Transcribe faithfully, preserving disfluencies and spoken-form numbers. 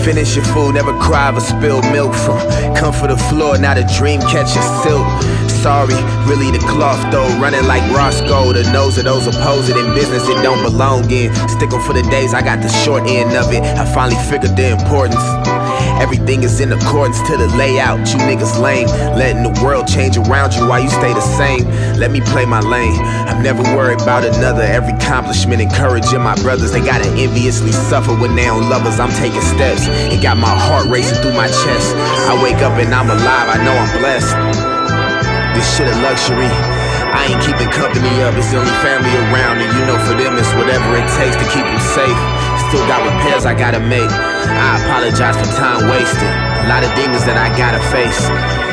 Finish your food, never cry over spilled milk. From comfort the floor, now the dream catches silk. Sorry, really the cloth though, running like Roscoe. The nose of those oppose it in business it don't belong in. Stick 'em for the days I got the short end of it. I finally figured the importance. Everything is in accordance to the layout. You niggas lame, letting the world change around you while you stay the same. Let me play my lane. I'm never worried about another. Every accomplishment encouraging my brothers. They gotta enviously suffer when they on lovers. I'm taking steps. It got my heart racing through my chest. I wake up and I'm alive. I know I'm blessed. This shit a luxury. I ain't keeping company up. It's the only family around, and you know for them it's whatever it takes to keep them safe. Still got repairs I gotta make. I apologize for time wasted. A lot of demons that I gotta face.